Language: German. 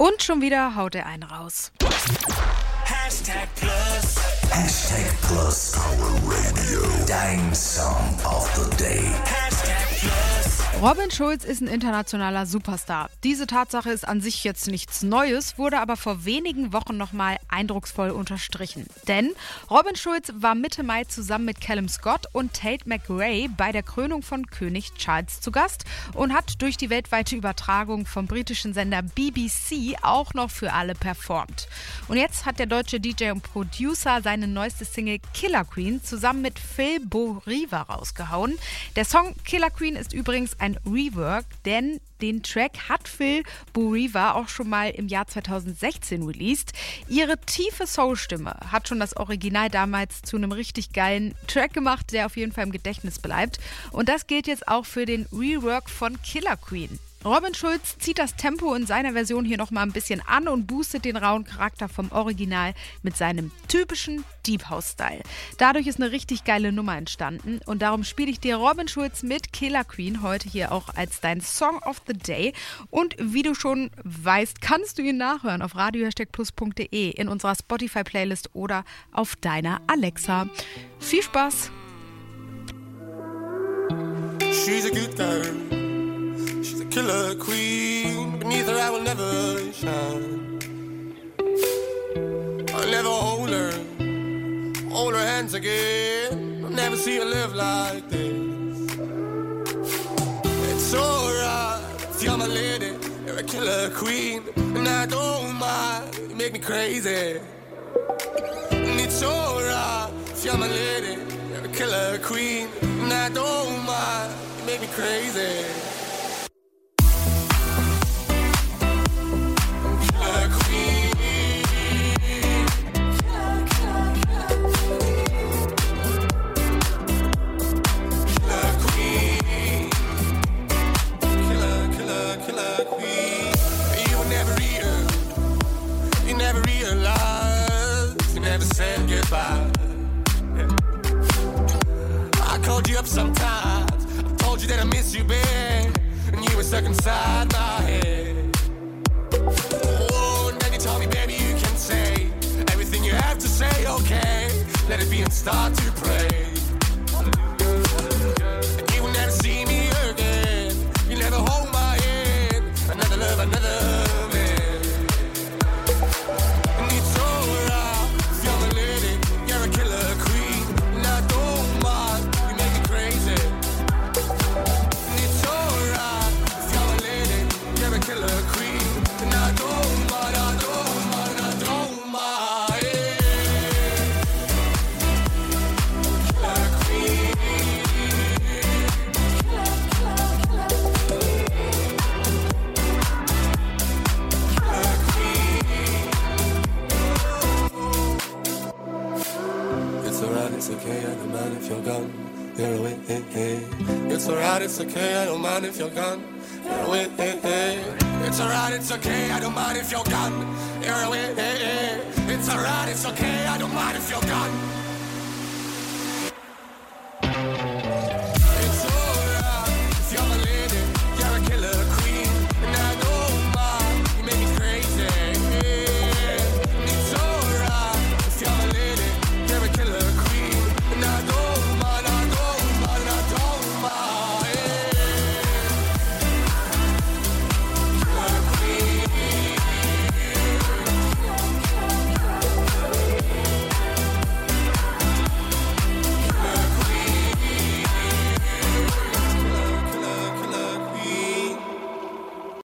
Und schon wieder haut er einen raus. Hashtag Plus. Power Radio. Dein Song of the Day. Hashtag Plus. Robin Schulz ist ein internationaler Superstar. Diese Tatsache ist an sich jetzt nichts Neues, wurde aber vor wenigen Wochen nochmal eindrucksvoll unterstrichen. Denn Robin Schulz war Mitte Mai zusammen mit Callum Scott und Tate McRae bei der Krönung von König Charles zu Gast und hat durch die weltweite Übertragung vom britischen Sender BBC auch noch für alle performt. Und jetzt hat der deutsche DJ und Producer seine neueste Single Killer Queen zusammen mit Phil Boriva rausgehauen. Der Song Killer Queen ist übrigens ein Rework, denn den Track hat Phil Boriva auch schon mal im Jahr 2016 released. Ihre tiefe Soul-Stimme hat schon das Original damals zu einem richtig geilen Track gemacht, der auf jeden Fall im Gedächtnis bleibt. Und das gilt jetzt auch für den Rework von Killer Queen. Robin Schulz zieht das Tempo in seiner Version hier nochmal ein bisschen an und boostet den rauen Charakter vom Original mit seinem typischen Deep House-Style. Dadurch ist eine richtig geile Nummer entstanden und darum spiele ich dir Robin Schulz mit Killer Queen heute hier auch als dein Song of the Day. Und wie du schon weißt, kannst du ihn nachhören auf radio-plus.de in unserer Spotify-Playlist oder auf deiner Alexa. Viel Spaß! She's a good girl. She's a killer queen. Beneath her I will never shine. I'll never hold her hands again. I'll never see her live like this. It's alright if you're my lady. You're a killer queen. And I don't mind, you make me crazy. And it's alright if you're my lady. You're a killer queen. And I don't mind, you make me crazy. Said goodbye. I called you up sometimes. I told you that I miss you, babe, and you were stuck inside my head. Oh, and then you told me, baby, you can say everything you have to say, okay? Let it be and start to pray. And you will never see me again. You never hold my hand. Another love, another. It's okay, I don't mind if you're gone. You're away, hey, hey. It's alright, it's okay, I don't mind if you're gone. You're away, hey, hey. It's alright, it's okay, I don't mind if you're gone. You're away, hey, hey. It's alright, it's okay, I don't mind if you're gone.